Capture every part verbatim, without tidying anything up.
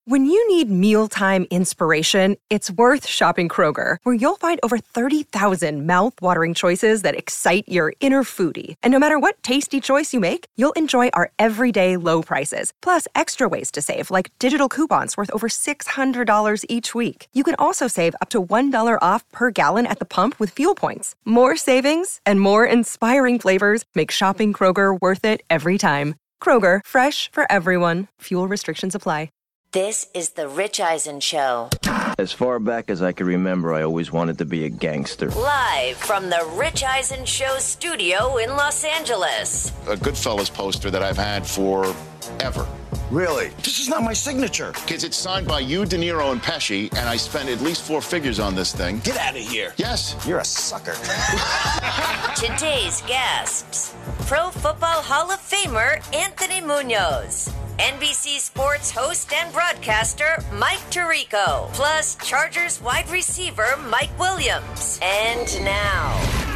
When you need mealtime inspiration, it's worth shopping Kroger, where you'll find over thirty thousand mouth-watering choices that excite your inner foodie. And no matter what tasty choice you make, you'll enjoy our everyday low prices, plus extra ways to save, like digital coupons worth over six hundred dollars each week. You can also save up to one dollar off per gallon at the pump with fuel points. More savings and more inspiring flavors make shopping Kroger worth it every time. Kroger, fresh for everyone. Fuel restrictions apply. This is The Rich Eisen Show. As far back as I can remember, I always wanted to be a gangster. Live from The Rich Eisen Show studio in Los Angeles. A Goodfellas poster that I've had for ever. Really? This is not my signature. Because it's signed by you, De Niro, and Pesci, and I spent at least four figures on this thing. Get out of here. Yes. You're a sucker. Today's guests, Pro Football Hall of Famer Anthony Munoz, N B C Sports host and broadcaster Mike Tirico, plus Chargers wide receiver Mike Williams. And now,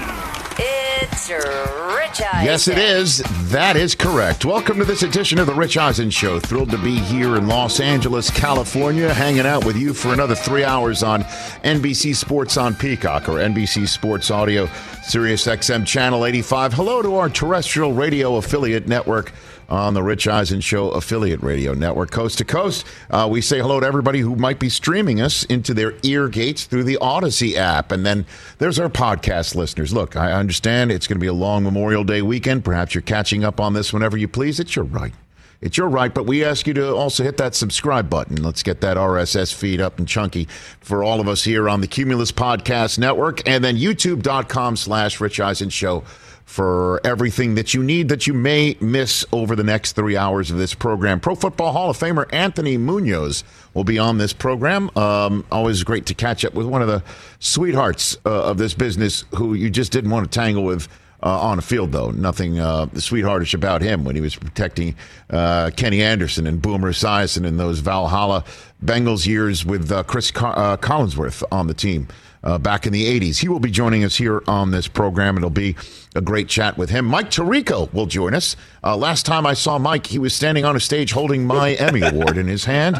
it's Rich Eisen. Yes, it is. That is correct. Welcome to this edition of The Rich Eisen Show. Thrilled to be here in Los Angeles, California, hanging out with you for another three hours on N B C Sports on Peacock or N B C Sports Audio, Sirius X M Channel eighty-five. Hello to our terrestrial radio affiliate network on the Rich Eisen Show affiliate radio network, coast to coast. Uh, we say hello to everybody who might be streaming us into their ear gates through the Odyssey app. And then there's our podcast listeners. Look, I understand it's going to be a long Memorial Day weekend. Perhaps you're catching up on this whenever you please. It's your right. It's your right, but we ask you to also hit that subscribe button. Let's get that R S S feed up and chunky for all of us here on the Cumulus Podcast Network, and then youtube.com slash Rich Eisen Show for everything that you need that you may miss over the next three hours of this program. Pro Football Hall of Famer Anthony Munoz will be on this program. Um, always great to catch up with one of the sweethearts uh, of this business who you just didn't want to tangle with uh, on a field, though. Nothing uh, sweetheartish about him when he was protecting uh, Kenny Anderson and Boomer Esiason in those Valhalla Bengals years with uh, Chris Car- uh, Collinsworth on the team. Uh, back in the eighties. He will be joining us here on this program. It'll be a great chat with him. Mike Tirico will join us. Uh, last time I saw Mike, he was standing on a stage holding my Emmy Award in his hand.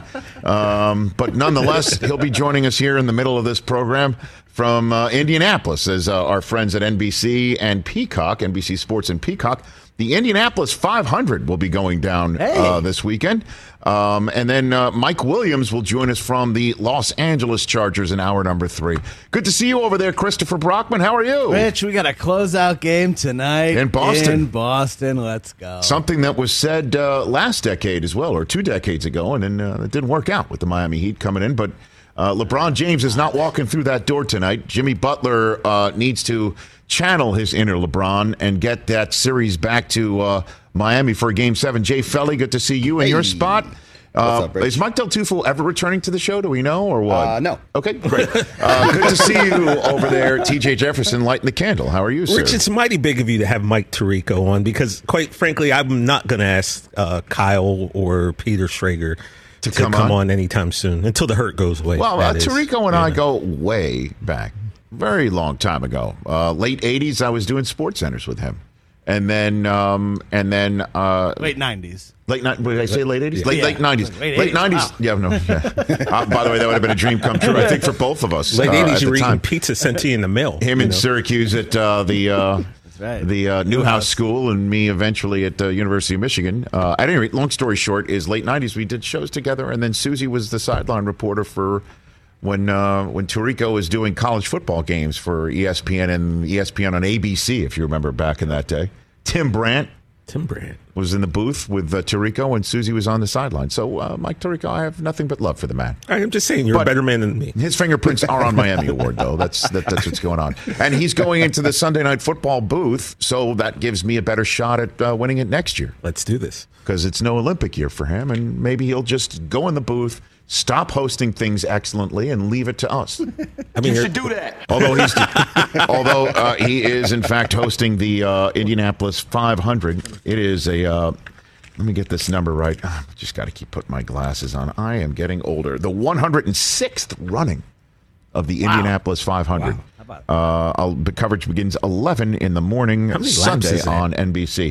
Um, but nonetheless, he'll be joining us here in the middle of this program from uh, Indianapolis, as uh, our friends at N B C and Peacock, N B C Sports and Peacock. The Indianapolis five hundred will be going down hey. uh, this weekend. Um, and then uh, Mike Williams will join us from the Los Angeles Chargers in hour number three. Good to see you over there, Christopher Brockman. How are you? Rich, we got a closeout game tonight. In Boston. In Boston. Let's go. Something that was said uh, last decade as well, or two decades ago, and then uh, it didn't work out with the Miami Heat coming in. But uh, LeBron James is not walking through that door tonight. Jimmy Butler uh, needs to channel his inner LeBron and get that series back to uh, Miami for a game seven. Jay Felly, good to see you in hey. your spot. Uh, What's up, Rich? Is Mike Del Tufo ever returning to the show? Do we know or what? Uh, no. Okay, great. Uh, good to see you over there, T J Jefferson, lighting the candle. How are you, sir? Rich, it's mighty big of you to have Mike Tirico on because, quite frankly, I'm not going to ask uh, Kyle or Peter Schrager to, to come, come on. on anytime soon until the hurt goes away. Well, uh, Tirico and yeah. I go way back, very long time ago. Uh, late eighties, I was doing Sports Centers with him. And then, um, and then, uh, late nineties. Late night? Did I say late eighties? Yeah. Late Yeah. late nineties. Late Late nineties. Wow. Yeah, no. Yeah. Uh, by the way, that would have been a dream come true, I think, for both of us. Late uh, eighties, you at were the eating time. pizza sent to you in the mail. Him you in know? Syracuse at uh, the uh, right. the uh, Newhouse School, and me eventually at the uh, University of Michigan. Uh, at any rate, long story short, is late nineties we did shows together, and then Susie was the sideline reporter for when uh, when Tirico was doing college football games for E S P N and E S P N on A B C, if you remember back in that day. Tim Brandt. Tim Brandt was in the booth with uh, Tirico, and Susie was on the sideline. So, uh, Mike Tirico, I have nothing but love for the man. I'm just saying, you're But a better man than me. His fingerprints are on my Emmy Award, though. That's that, that's what's going on. And he's going into the Sunday Night Football booth, so that gives me a better shot at uh, winning it next year. Let's do this. Because it's no Olympic year for him, and maybe he'll just go in the booth, stop hosting things excellently, and leave it to us. I mean, You should do that. Although he's, although uh, he is in fact hosting the uh, Indianapolis five hundred. It is a. Uh, let me get this number right. I just got to keep putting my glasses on. I am getting older. The one hundred sixth running of the wow. Indianapolis five hundred. Wow. Uh, I'll, the coverage begins eleven in the morning Sunday on N B C.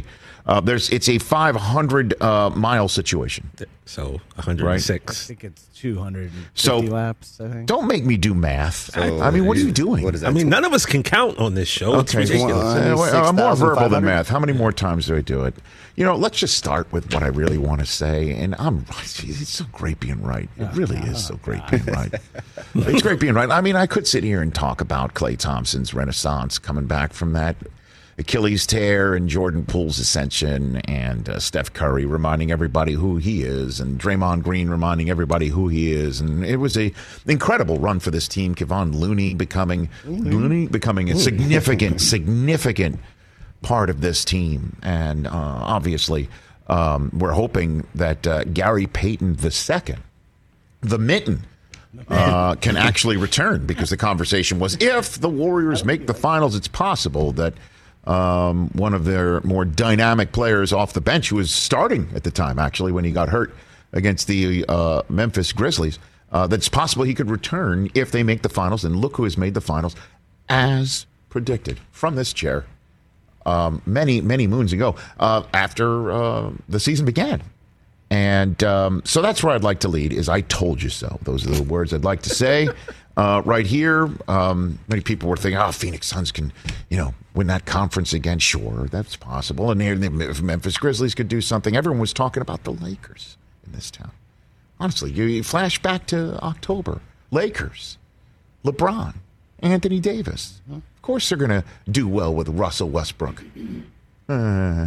Uh, there's it's a five hundred uh, mile situation. So one hundred six. I think it's two hundred fifty so, laps, I think. Don't make me do math. So I, I mean, what are you doing? What is that? I mean, none of us can count on this show. It's Okay, ridiculous. well, uh, I'm more verbal than six thousand five hundred? math. How many more times do I do it? You know, let's just start with what I really want to say. And I'm, it's so great being right. It really is so great being right. It's great being right. I mean, I could sit here and talk about Klay Thompson's renaissance coming back from that Achilles tear and Jordan Poole's ascension and uh, Steph Curry reminding everybody who he is and Draymond Green reminding everybody who he is. And it was a incredible run for this team. Kevon Looney becoming Looney becoming a significant, significant part of this team. And uh, obviously, um, we're hoping that uh, Gary Payton the second, the Mitten, uh, can actually return, because the conversation was, if the Warriors make the finals, it's possible that Um, one of their more dynamic players off the bench, who was starting at the time, actually, when he got hurt against the uh, Memphis Grizzlies, uh, that's possible he could return if they make the finals. And look who has made the finals, as predicted from this chair um, many, many moons ago, uh, after uh, the season began. And um, so that's where I'd like to lead, is I told you so. Those are the words I'd like to say. Uh, right here, um, many people were thinking, oh, Phoenix Suns can, you know, win that conference again. Sure, that's possible. And here, if Memphis Grizzlies could do something. Everyone was talking about the Lakers in this town. Honestly, you, you flash back to October. Lakers, LeBron, Anthony Davis. Of course they're going to do well with Russell Westbrook. Uh,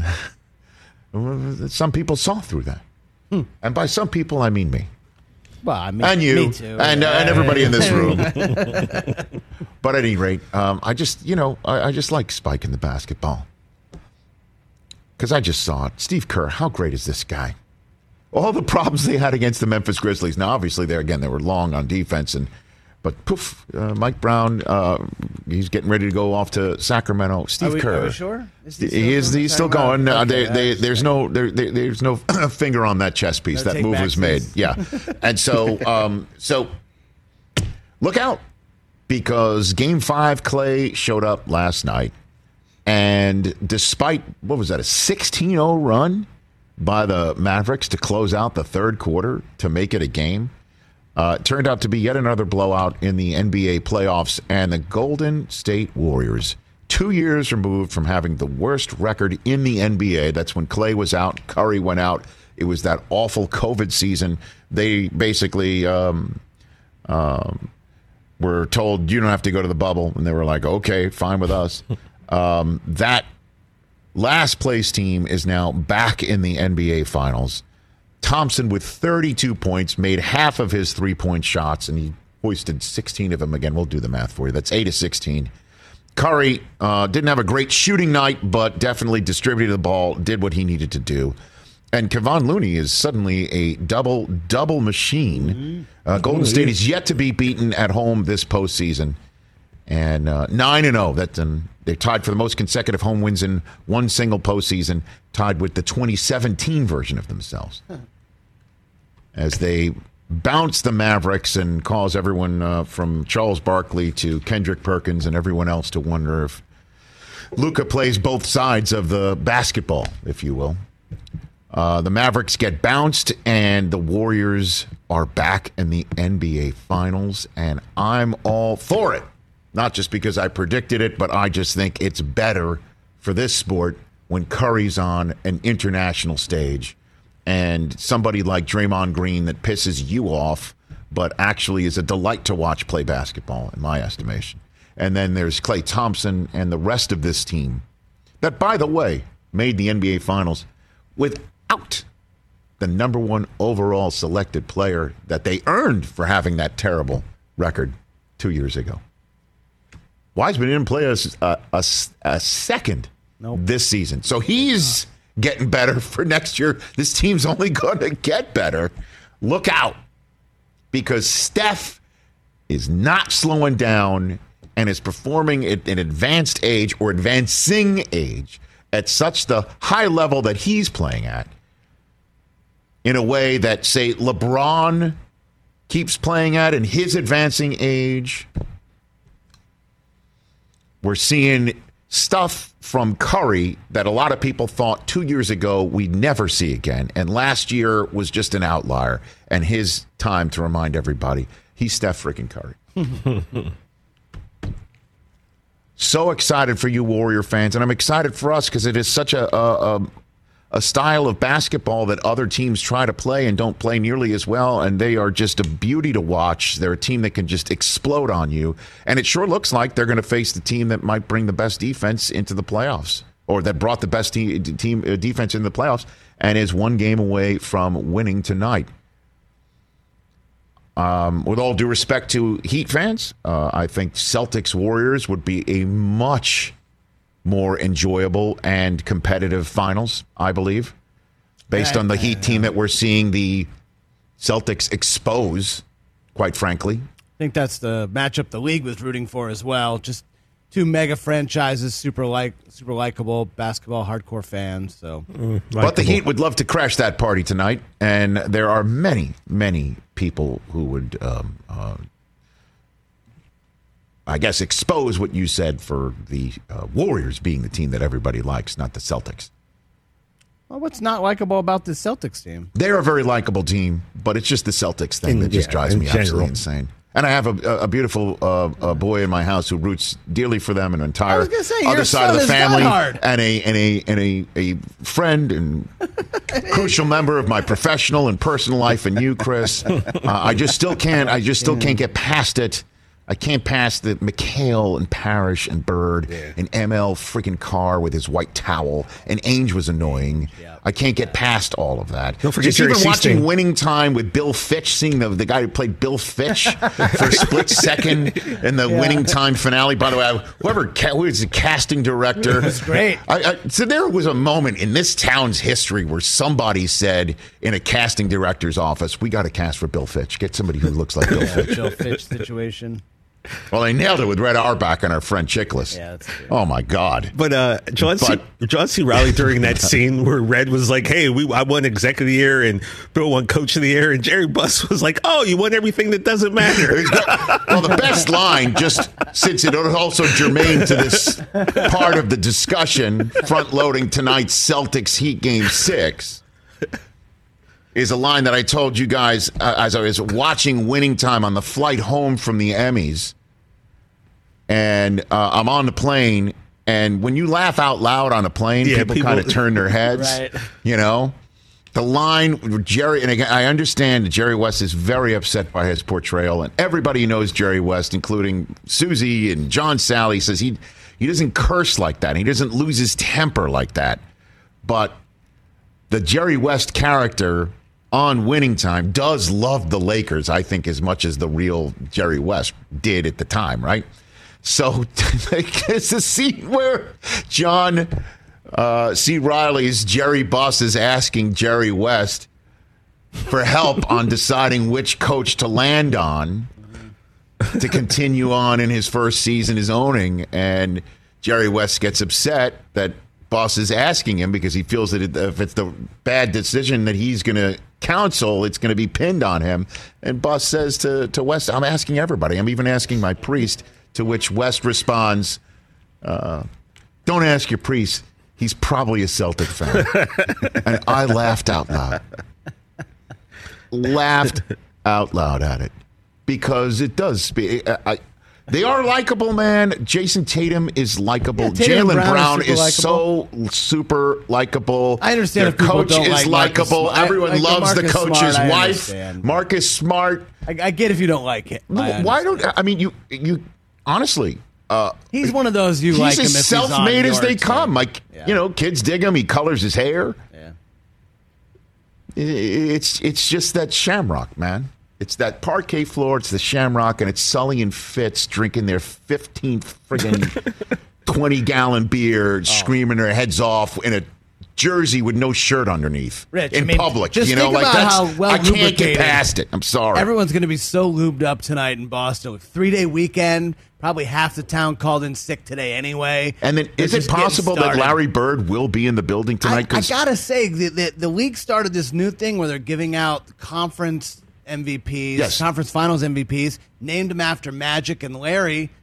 some people saw through that. Hmm. And by some people, I mean me. Well, I mean, and you, me too. and, uh, and everybody in this room. But at any rate, um, I just, you know, I, I just like Spike in the basketball. Because I just saw it. Steve Kerr, how great is this guy? All the problems they had against the Memphis Grizzlies. Now, obviously, there again, they were long on defense, and but poof, uh, Mike Brown, uh, he's getting ready to go off to Sacramento. Steve are we, Kerr, are we sure? Is he, he is he's still going. Uh, okay, they, they, there's no there, there, there's no finger on that chess piece. No that move was made. Yeah, and so um, so look out, because Game Five, Klay showed up last night, and despite what was that, a sixteen oh run by the Mavericks to close out the third quarter to make it a game. Uh, it turned out to be yet another blowout in the N B A playoffs, and the Golden State Warriors, two years removed from having the worst record in the N B A. That's when Klay was out, Curry went out. It was that awful COVID season. They basically um, um, were told, you don't have to go to the bubble, and they were like, okay, fine with us. um, that last place team is now back in the N B A Finals. Thompson with thirty-two points, made half of his three-point shots, and he hoisted sixteen of them. Again, we'll do the math for you. That's eight of sixteen. Curry uh, didn't have a great shooting night, but definitely distributed the ball, did what he needed to do. And Kevon Looney is suddenly a double-double machine. Mm-hmm. Uh, Golden mm-hmm. State is yet to be beaten at home this postseason. And uh, nine and oh. That, um, they're tied for the most consecutive home wins in one single postseason, tied with the twenty seventeen version of themselves. Huh. As they bounce the Mavericks and cause everyone uh, from Charles Barkley to Kendrick Perkins and everyone else to wonder if Luka plays both sides of the basketball, if you will. Uh, the Mavericks get bounced, and the Warriors are back in the N B A Finals, and I'm all for it. Not just because I predicted it, but I just think it's better for this sport when Curry's on an international stage and somebody like Draymond Green that pisses you off, but actually is a delight to watch play basketball, in my estimation. And then there's Klay Thompson and the rest of this team that, by the way, made the N B A Finals without the number one overall selected player that they earned for having that terrible record two years ago. Wiseman didn't play a, a, a, a second nope. this season. So he's getting better for next year. This team's only going to get better. Look out. Because Steph is not slowing down and is performing at an advanced age or advancing age at such the high level that he's playing at in a way that, say, LeBron keeps playing at in his advancing age. We're seeing stuff from Curry that a lot of people thought two years ago we'd never see again. And last year was just an outlier. And his time to remind everybody, he's Steph freaking Curry. So excited for you Warrior fans. And I'm excited for us because it is such a, a, a, a style of basketball that other teams try to play and don't play nearly as well. And they are just a beauty to watch. They're a team that can just explode on you. And it sure looks like they're going to face the team that might bring the best defense into the playoffs, or that brought the best te- team uh, defense into the playoffs and is one game away from winning tonight. Um, with all due respect to Heat fans, uh, I think Celtics Warriors would be a much more enjoyable and competitive finals, I believe, based on the Heat team that we're seeing the Celtics expose, quite frankly. I think that's the matchup the league was rooting for as well. Just two mega franchises, super like, super likable basketball hardcore fans. So, mm, but the Heat would love to crash that party tonight, and there are many, many people who would, um, uh, I guess, expose what you said for the uh, Warriors being the team that everybody likes, not the Celtics. Well, what's not likable about the Celtics team? They're a very likable team, but it's just the Celtics thing in, that just yeah, drives me general. absolutely insane. And I have a, a beautiful uh, a boy in my house who roots dearly for them, an entire say, other side of the family, and a and a and a, a friend and crucial member of my professional and personal life. And you, Chris, uh, I just still can't. I just still can't get past it. I can't pass the McHale and Parrish and Bird yeah. and M L freaking Carr with his white towel, and Ainge was annoying. Yeah. I can't get past all of that. Don't forget Just Jerry even Seasting. Watching Winning Time with Bill Fitch, seeing the, the guy who played Bill Fitch for a split second in the yeah. Winning Time finale. By the way, whoever who was the casting director. That's great. I, I, so there was a moment in this town's history where somebody said in a casting director's office, we got to cast for Bill Fitch. Get somebody who looks like Bill yeah, Fitch. Bill Fitch situation. Well, they nailed it with Red Auerbach and our friend Chickless. Yeah, that's good. Oh, my God. But uh, John, but, C, John C. Reilly during that scene where Red was like, hey, we I won Executive of the Year and Bill won Coach of the Year, and Jerry Buss was like, oh, you won everything that doesn't matter. Well, the best line, just since it is also germane to this part of the discussion, front-loading tonight's Celtics Heat Game six, is a line that I told you guys uh, as I was watching Winning Time on the flight home from the Emmys. And uh, I'm on the plane, and when you laugh out loud on a plane, yeah, people, people kind of turn their heads. Right. You know, the line with Jerry, and again, I understand that Jerry West is very upset by his portrayal, and everybody knows Jerry West, including Susie and John Sally, says he he doesn't curse like that. He doesn't lose his temper like that. But the Jerry West character on Winning Time does love the Lakers, I think, as much as the real Jerry West did at the time, right? So it's a scene where John uh, C. Reilly's Jerry Buss is asking Jerry West for help on deciding which coach to land on to continue on in his first season as owning. And Jerry West gets upset that Buss is asking him because he feels that if it's the bad decision that he's going to counsel, it's going to be pinned on him. And Buss says to, to West, I'm asking everybody. I'm even asking my priest. To which West responds, uh, don't ask your priest. He's probably a Celtic fan. And I laughed out loud. Laughed out loud at it. Because it does speak. I, I, they are likable, man. Jason Tatum is likable. Yeah, Jaylen Brown, Brown is, is so super likable. I understand. Their if people coach don't is like likable. Marcus, Everyone like loves the coach's Smart, wife. Marcus Smart. I, I get if you don't like it. I Why don't I mean you? You honestly. Uh, he's one of those you he's like him as if self-made he's as they team. come. Like yeah. you know, kids dig him. He colors his hair. Yeah. It's it's just that shamrock, man. It's that parquet floor. It's the shamrock, and it's Sully and Fitz drinking their fifteenth friggin' twenty gallon beer, oh. screaming their heads off in a jersey with no shirt underneath Rich, in I mean, public. Just you know, think like about that's how well I can't get past it. I'm sorry. Everyone's going to be so lubed up tonight in Boston. Three day weekend. Probably half the town called in sick today anyway. And then is it possible that Larry Bird will be in the building tonight? I, I got to say, the, the, the league started this new thing where they're giving out conference M V Ps, yes. conference finals M V Ps, named them after Magic and Larry. You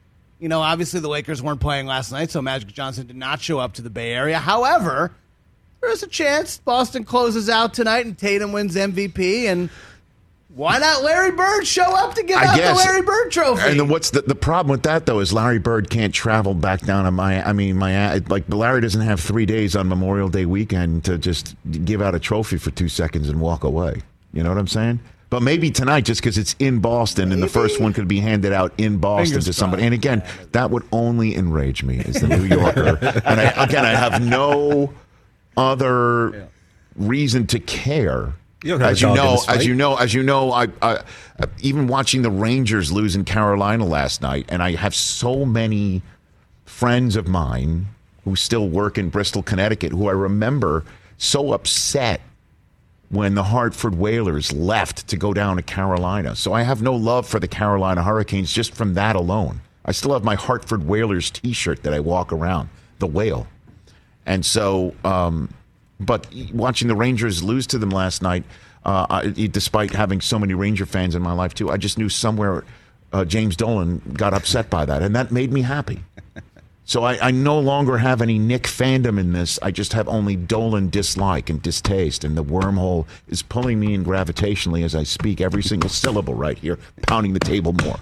You know, obviously the Lakers weren't playing last night, so Magic Johnson did not show up to the Bay Area. However, there's a chance Boston closes out tonight and Tatum wins M V P, and why not Larry Bird show up to give I out guess. the Larry Bird trophy? And then what's the, the problem with that, though, is Larry Bird can't travel back down to my. I mean, my like Larry doesn't have three days on Memorial Day weekend to just give out a trophy for two seconds and walk away. You know what I'm saying? But maybe tonight, just because it's in Boston, maybe. And the first one could be handed out in Boston Fingers to somebody. Crossed. And again, that would only enrage me as the New Yorker. And I, again, I have no other yeah. reason to care. You as you know, as you know, as you know, I, I even watching the Rangers lose in Carolina last night, and I have so many friends of mine who still work in Bristol, Connecticut, who I remember so upset when the Hartford Whalers left to go down to Carolina. So I have no love for the Carolina Hurricanes just from that alone. I still have my Hartford Whalers T-shirt that I walk around, the whale, and so. Um, But watching the Rangers lose to them last night, uh, I, despite having so many Ranger fans in my life too, I just knew somewhere uh, James Dolan got upset by that, and that made me happy. So I, I no longer have any Nick fandom in this. I just have only Dolan dislike and distaste, and the wormhole is pulling me in gravitationally as I speak every single syllable right here, pounding the table more.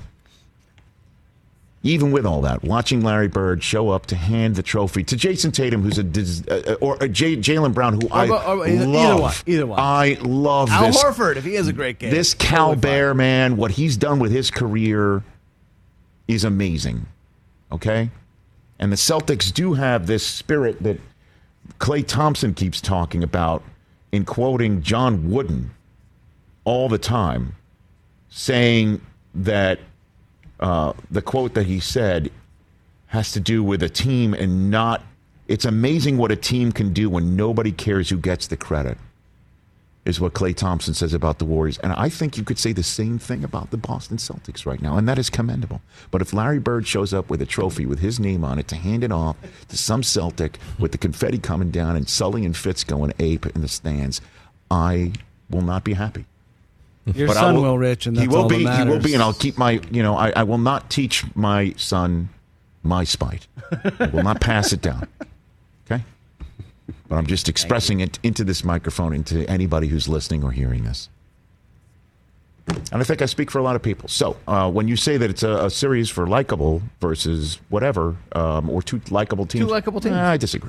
Even with all that, watching Larry Bird show up to hand the trophy to Jason Tatum, who's a uh, or uh, J- Jaylen Brown, who or, I or, or, either, love. Either one, either one. I love Al this. Al Horford, if he has a great game. This Cal Bear man, what he's done with his career is amazing. Okay, and the Celtics do have this spirit that Klay Thompson keeps talking about in quoting John Wooden all the time, saying that. Uh, the quote that he said has to do with a team and not. It's amazing what a team can do when nobody cares who gets the credit, is what Klay Thompson says about the Warriors. And I think you could say the same thing about the Boston Celtics right now, and that is commendable. But if Larry Bird shows up with a trophy with his name on it to hand it off to some Celtic with the confetti coming down and Sully and Fitz going ape in the stands, I will not be happy. Your but son will, will, Rich, and that's he will all be. that He will be, and I'll keep my. You know, I, I will not teach my son my spite. I will not pass it down. Okay, but I'm just expressing it into this microphone, into anybody who's listening or hearing this. And I think I speak for a lot of people. So uh, when you say that it's a, a series for likable versus whatever, um, or two likable teams, two likable teams, uh, I disagree.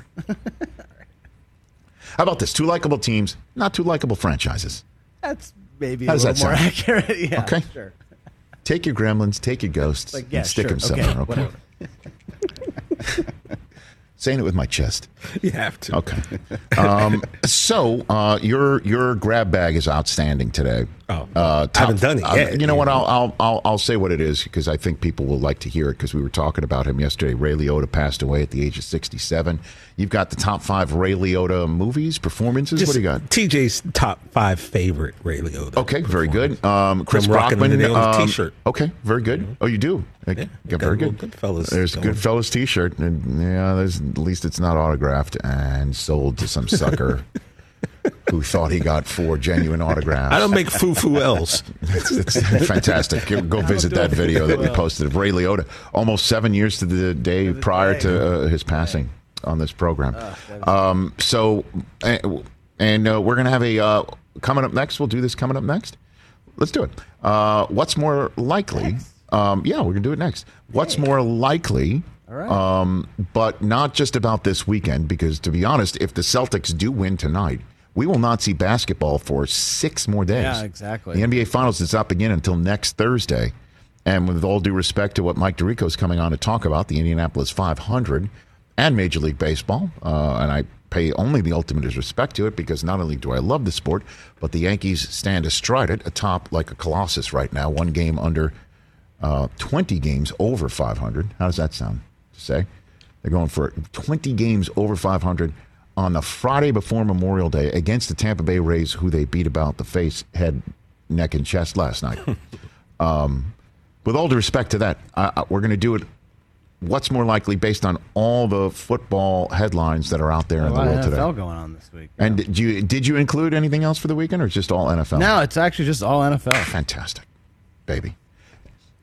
How about this? Two likable teams, not two likable franchises. That's. Maybe How a does little that more sound? accurate. Yeah, okay. Sure. Take your gremlins, take your ghosts, like, yeah, and stick sure. them somewhere. Okay, okay? Saying it with my chest. You have to. Okay. Um, so uh, your your grab bag is outstanding today. Oh, uh, top, I haven't done it yet. Uh, you know what? I'll, I'll I'll I'll say what it is because I think people will like to hear it because we were talking about him yesterday. Ray Liotta passed away at the age of sixty-seven. You've got the top five Ray Liotta movies, performances. Just what do you got? T J's top five favorite Ray Liotta. Okay, very good. Um, Chris I'm rocking Brockman the um, T-shirt. Okay, very good. Mm-hmm. Oh, you do? Like, yeah, yeah, very good. Goodfellas. There's a Goodfellas T-shirt, and yeah, there's at least it's not autographed and sold to some sucker who thought he got four genuine autographs. I don't make foo-foo L's. it's, it's fantastic. Go visit that video that we posted of Ray Liotta, almost seven years to the day prior to uh, his passing on this program. Um, so, and, and uh, we're going to have a, uh, coming up next, we'll do this coming up next. Let's do it. Uh, what's more likely? Um, yeah, we're going to do it next. What's more likely? All right. Um, but not just about this weekend, because to be honest, if the Celtics do win tonight, we will not see basketball for six more days. Yeah, exactly. The N B A Finals does not begin until next Thursday. And with all due respect to what Mike Tirico is coming on to talk about, the Indianapolis five hundred and Major League Baseball, uh, and I pay only the ultimate respect to it because not only do I love the sport, but the Yankees stand astride it, atop like a colossus right now, one game under uh, twenty games over five hundred. How does that sound to say? They're going for twenty games over five hundred on the Friday before Memorial Day against the Tampa Bay Rays, who they beat about the face, head, neck, and chest last night. um, with all due respect to that, I, I, we're going to do it. What's more likely based on all the football headlines that are out there in the world N F L today? N F L going on this week. And did you did you include anything else for the weekend, or just all N F L? No, it's actually just all N F L. Fantastic, baby.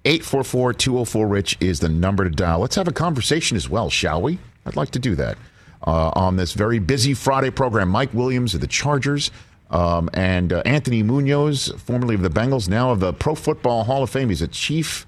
eight four four, two oh four, RICH is the number to dial. Let's have a conversation as well, shall we? I'd like to do that uh, on this very busy Friday program. Mike Williams of the Chargers um, and uh, Anthony Munoz, formerly of the Bengals, now of the Pro Football Hall of Fame. He's a chief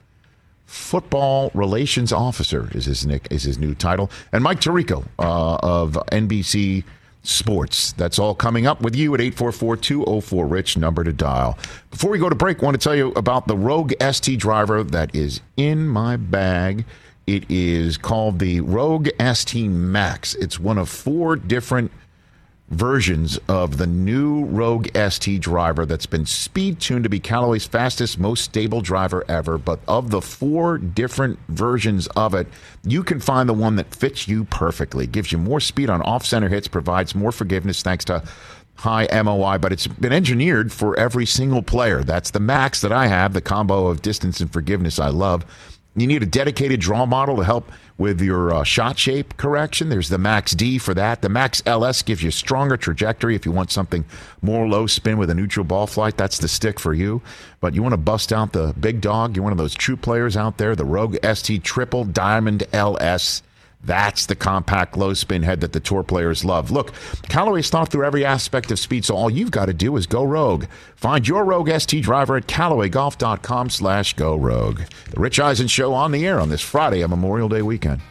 football relations officer is his nick is his new title. And Mike Tirico uh, of N B C Sports. That's all coming up with you at eight four four, two oh four, RICH, number to dial. Before we go to break, I want to tell you about the Rogue S T driver that is in my bag. It is called the Rogue S T Max. It's one of four different versions of the new Rogue S T driver that's been speed-tuned to be Callaway's fastest, most stable driver ever. But of the four different versions of it, you can find the one that fits you perfectly. Gives you more speed on off-center hits, provides more forgiveness thanks to high M O I, but it's been engineered for every single player. That's the Max that I have, the combo of distance and forgiveness I love. You need a dedicated draw model to help with your uh, shot shape correction. There's the Max D for that. The Max L S gives you stronger trajectory if you want something more low spin with a neutral ball flight. That's the stick for you. But you want to bust out the big dog. You're one of those true players out there. The Rogue S T Triple Diamond L S. That's the compact low spin head that the tour players love. Look, Callaway's thought through every aspect of speed, so all you've got to do is go Rogue. Find your Rogue S T driver at Callaway Golf dot com slash go Rogue. The Rich Eisen Show on the air on this Friday, a Memorial Day weekend.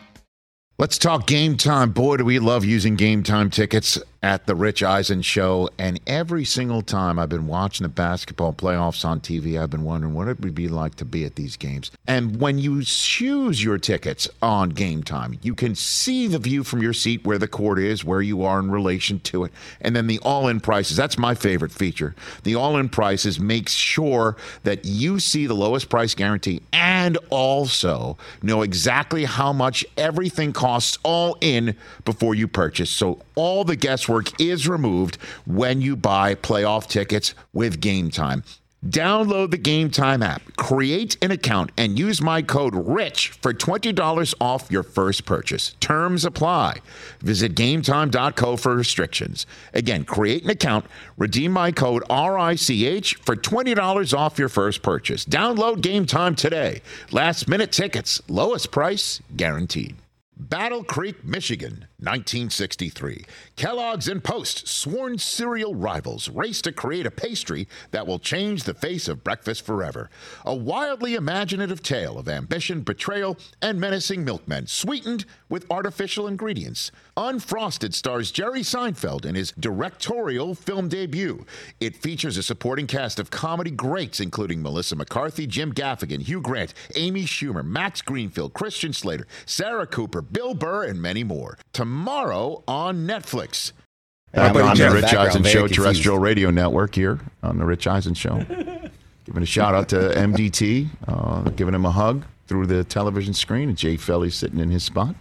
Let's talk Game Time. Boy, do we love using Game Time tickets at the Rich Eisen Show. And every single time I've been watching the basketball playoffs on T V, I've been wondering what it would be like to be at these games. And when you choose your tickets on Game Time, you can see the view from your seat where the court is, where you are in relation to it. And then the all-in prices. That's my favorite feature. The all-in prices makes sure that you see the lowest price guarantee and also know exactly how much everything costs all in before you purchase. So all the guesswork is removed when you buy playoff tickets with Game Time. Download the Game Time app, create an account, and use my code RICH for twenty dollars off your first purchase. Terms apply. Visit game time dot co for restrictions. Again, create an account, redeem my code R I C H for twenty dollars off your first purchase. Download Game Time today. Last minute tickets, lowest price guaranteed. Battle Creek, Michigan, nineteen sixty-three. Kellogg's and Post, sworn cereal rivals, race to create a pastry that will change the face of breakfast forever. A wildly imaginative tale of ambition, betrayal, and menacing milkmen, sweetened with artificial ingredients. Unfrosted stars Jerry Seinfeld in his directorial film debut. It features a supporting cast of comedy greats, including Melissa McCarthy, Jim Gaffigan, Hugh Grant, Amy Schumer, Max Greenfield, Christian Slater, Sarah Cooper, Bill Burr, and many more. Tomorrow on Netflix. Hey, on the Rich Eisen Show, confused. terrestrial radio network here on the Rich Eisen Show. Giving a shout out to M D T, uh, giving him a hug through the television screen. And Jay Felly's sitting in his spot.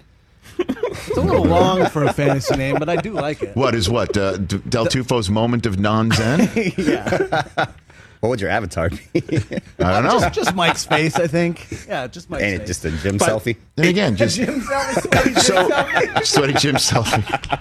It's a little long for a fantasy name, but I do like it. What is what? Uh, D- Del Tufo's moment of non-zen? Yeah. What would your avatar be? I don't know. Just, just Mike's face, I think. Yeah, just Mike's Ain't face. it just a gym But- selfie? And again, just Jim selfie, sweaty Jim so selfie. sweaty Jim selfie.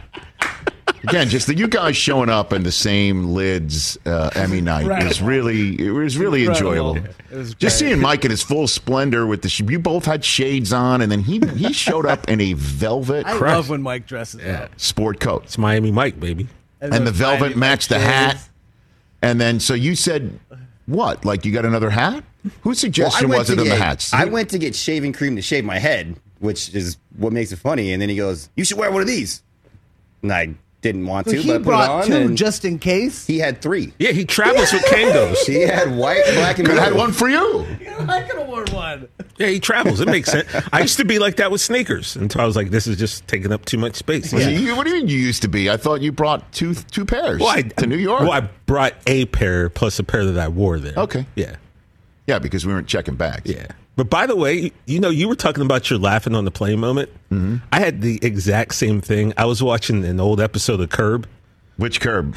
Again, just the you guys showing up in the same lids uh, Emmy night Right. was really it was really Incredible. enjoyable. It was Just great. seeing Mike in his full splendor with the sh- you both had shades on, and then he he showed up in a velvet I love when Mike dresses up. sport coat, It's Miami Mike, baby. and the those velvet Miami matched the Mike hat. shades. And then so you said what? Like you got another hat? Whose suggestion Well, I was went it to on the get- hats? I went to get shaving cream to shave my head, which is what makes it funny. And then he goes, "You should wear one of these." And I didn't want So to, he but I put it brought on. two and just in case. he had three. Yeah, he travels with Kangos. He had white, black, and Could blue. have had one for you. I could have worn one. Yeah, he travels. It makes sense. I used to be like that with sneakers until I was like, this is just taking up too much space. Was it you- what do you mean you used to be? I thought you brought two two pairs Well, I, to New York. Well, I brought a pair plus a pair that I wore there. Okay. Yeah. Yeah, because we weren't checking bags. Yeah. But by the way, you know, you were talking about your laughing on the plane moment. Mm-hmm. I had the exact same thing. I was watching an old episode of Curb. Which Curb?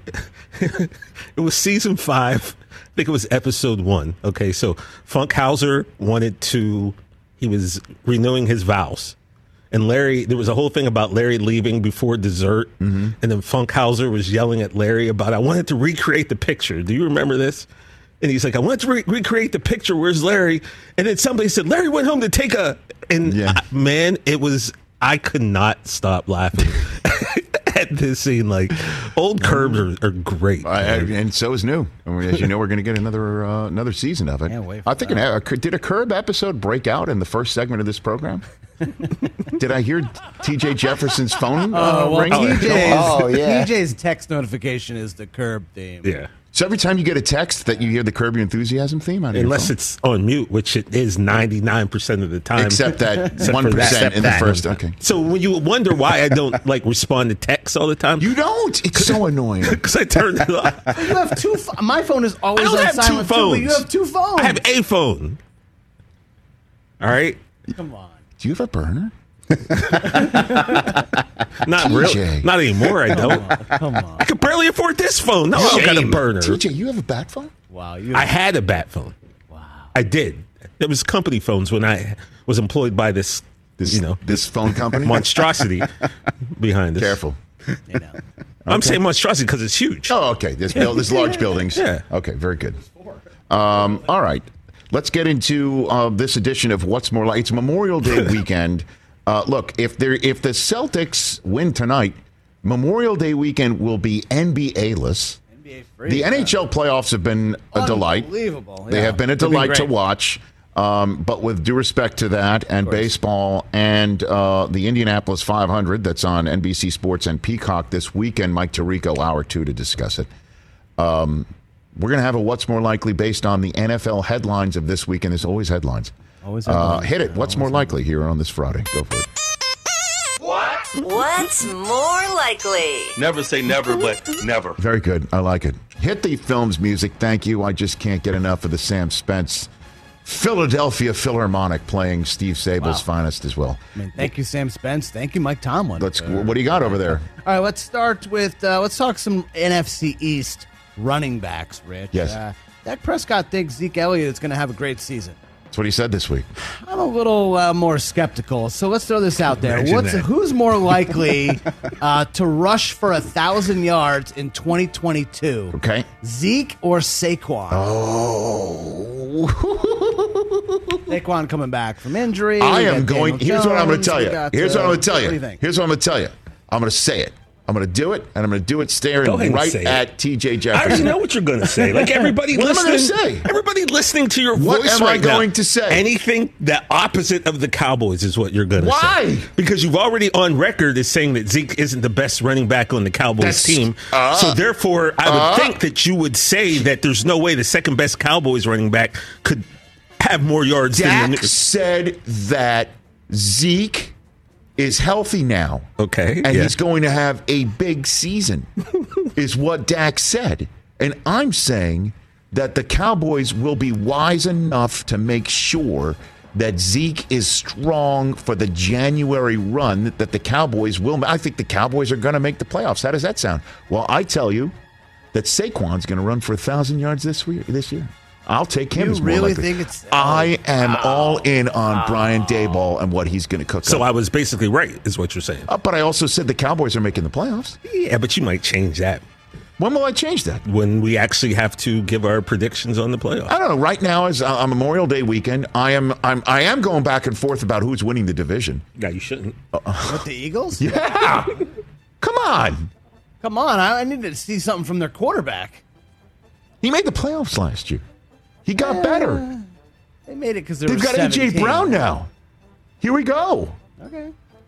It was season five. I think it was episode one. Okay, so Funkhauser wanted to, he was renewing his vows. And Larry, there was a whole thing about Larry leaving before dessert. Mm-hmm. And then Funkhauser was yelling at Larry about, I wanted to recreate the picture. Do you remember this? And he's like, I want to re- recreate the picture. Where's Larry? And then somebody said, Larry went home to take a. And Yeah. I, man, it was. I could not stop laughing at this scene. Like, old Curbs are, are great. I, I, and so is new. I mean, as you know, we're going to get another uh, another season of it. Can't wait for I think an, a, did a Curb episode break out in the first segment of this program? Did I hear T J Jefferson's phone uh, Oh, well, ring? T J's, Oh, yeah. T J's text notification is the Curb theme. Yeah. So every time you get a text that you hear the Curb Your Enthusiasm theme on your Unless phone? it's on mute, which it is ninety-nine percent of the time. Except that Except one for that. percent in the Except first. that. Okay. So when you wonder why I don't like respond to texts all the time, You don't. It's so annoying. because I turned it off. You have two. Ph- My phone is always I don't on have two silent too, but phones. you have two phones. I have a phone. All right, Come on. Do you have a burner? not T J. really, not anymore. I don't. Come on. I could barely afford this phone. No, I don't got a Shame. burner. T J, you have a bat phone? Wow. You I had a bat phone. wow. I did. It was company phones when I was employed by this, This, you know, this phone company? monstrosity behind us. Careful. You know. I'm saying monstrosity because it's huge. Oh, okay. This build, this large buildings. Yeah. Okay, very good. Um, all right. Let's get into uh, this edition of What's More Like. It's Memorial Day weekend. Uh, look, if there, if the Celtics win tonight, Memorial Day weekend will be N B A-less. N B A free. The N H L playoffs have been a delight. Unbelievable. They Yeah. have been a They've been delight to great. watch. Um, but with due respect to that and baseball and uh, the Indianapolis five hundred that's on N B C Sports and Peacock this weekend, Mike Tirico, hour two to discuss it. Um, we're going to have a What's More Likely based on the N F L headlines of this weekend. There's always headlines. Always Uh, headlines. hit it. What's Always more headlines. likely here on this Friday? Go for it. What's more likely? Never say never, but never. Very good. I like it. Hit the film's music. Thank you. I just can't get enough of the Sam Spence Philadelphia Philharmonic playing Steve Sable's Wow. finest as well. I mean, thank you, Sam Spence. Thank you, Mike Tomlin. Let's. What do you got over there? All right, let's start with uh, let's talk some N F C East running backs, Rich. Yes. Uh, Dak Prescott thinks Zeke Elliott is going to have a great season. That's what he said this week. I'm a little uh, more skeptical, so let's throw this out there. Imagine What's that. who's more likely uh, to rush for a thousand yards in twenty twenty-two? Okay. Zeke or Saquon? Oh. Saquon coming back from injury. I We am got going. Daniel Here's what I'm going Jones. to tell We you. got, Here's what uh, I'm going to tell What you. do you think? Here's what I'm going to tell you. I'm going to say it. I'm going to do it, and I'm going to do it staring Go ahead and right say it. at T J I already Jefferson. know what you're going to say. Like everybody What am I listening, gonna say? everybody listening to your What voice am I right now, going to say? Anything the opposite of the Cowboys is what you're going to say. Why? Because you've already on record as saying that Zeke isn't the best running back on the Cowboys That's- team. uh, so therefore, I would uh, think that you would say that there's no way the second best Cowboys running back could have more yards than Dak the said that Zeke is healthy now. Okay, And yeah. he's going to have a big season, is what Dak said. And I'm saying that the Cowboys will be wise enough to make sure that Zeke is strong for the January run that the Cowboys will. I think the Cowboys are going to make the playoffs. How does that sound? Well, I tell you that Saquon's going to run for a thousand yards this year. This year, I'll take him. You as more really likely. think it's- I am all in on Brian Daboll and what he's going to cook So up. I was basically right, is what you're saying. Uh, but I also said the Cowboys are making the playoffs. Yeah, but you might change that When will I change that? when we actually have to give our predictions on the playoffs. I don't know. Right now, is uh, on Memorial Day weekend, I am I'm I am going back and forth about who's winning the division. Yeah, you shouldn't. With the Eagles? Yeah, come on. Come on, I, I need to see something from their quarterback. He made the playoffs last year. He got better. They made it because they They've were got A J seventeen. Brown now. Here we go. Okay.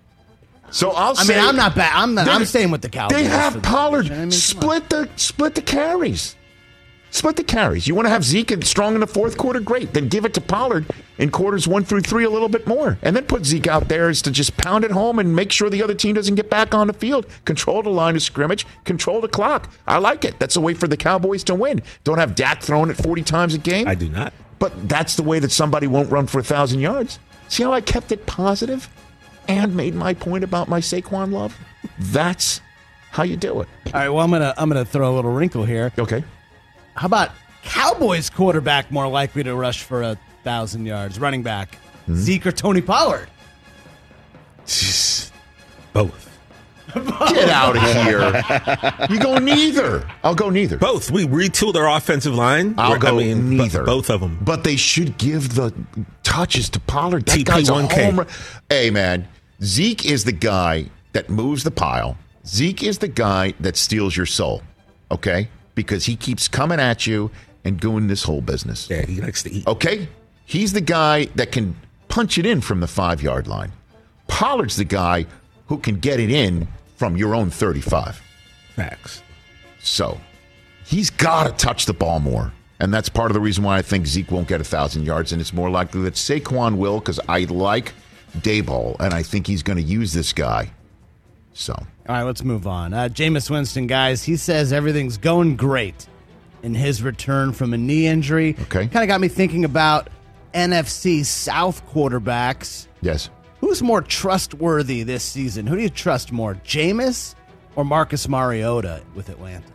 So I'll I say mean, I'm not bad. I'm not, They- I'm staying with the Cowboys. They for have the Pollard. division. I mean, come on. split the split the carries. Split the carries. You want to have Zeke and strong in the fourth quarter? Great. Then give it to Pollard in quarters one through three a little bit more. And then put Zeke out there is to just pound it home and make sure the other team doesn't get back on the field. Control the line of scrimmage. Control the clock. I like it. That's a way for the Cowboys to win. Don't have Dak throwing it forty times a game. I do not. But that's the way that somebody won't run for a thousand yards. See how I kept it positive and made my point about my Saquon love? That's how you do it. All right. Well, I'm gonna I'm gonna throw a little wrinkle here. Okay. How about Cowboys quarterback more likely to rush for a thousand yards? Running back, Hmm? Zeke or Tony Pollard? Both. Get out of here. You go neither. I'll go neither. Both. We retooled our offensive line. I'll go I mean, neither. b- both of them. But they should give the touches to Pollard. That T P guy's a one K. home run. Hey, man, Zeke is the guy that moves the pile. Zeke is the guy that steals your soul, okay? Because he keeps coming at you and doing this whole business. Yeah, he likes to eat. Okay? He's the guy that can punch it in from the five-yard line. Pollard's the guy who can get it in from your own thirty-five. Facts. So he's got to touch the ball more. And that's part of the reason why I think Zeke won't get one thousand yards. And it's more likely that Saquon will, because I like Daboll, and I think he's going to use this guy. So. All right, let's move on. Uh, Jameis Winston, guys, he says everything's going great in his return from a knee injury. Okay. Kind of got me thinking about N F C South quarterbacks. Yes. Who's more trustworthy this season? Who do you trust more, Jameis or Marcus Mariota with Atlanta?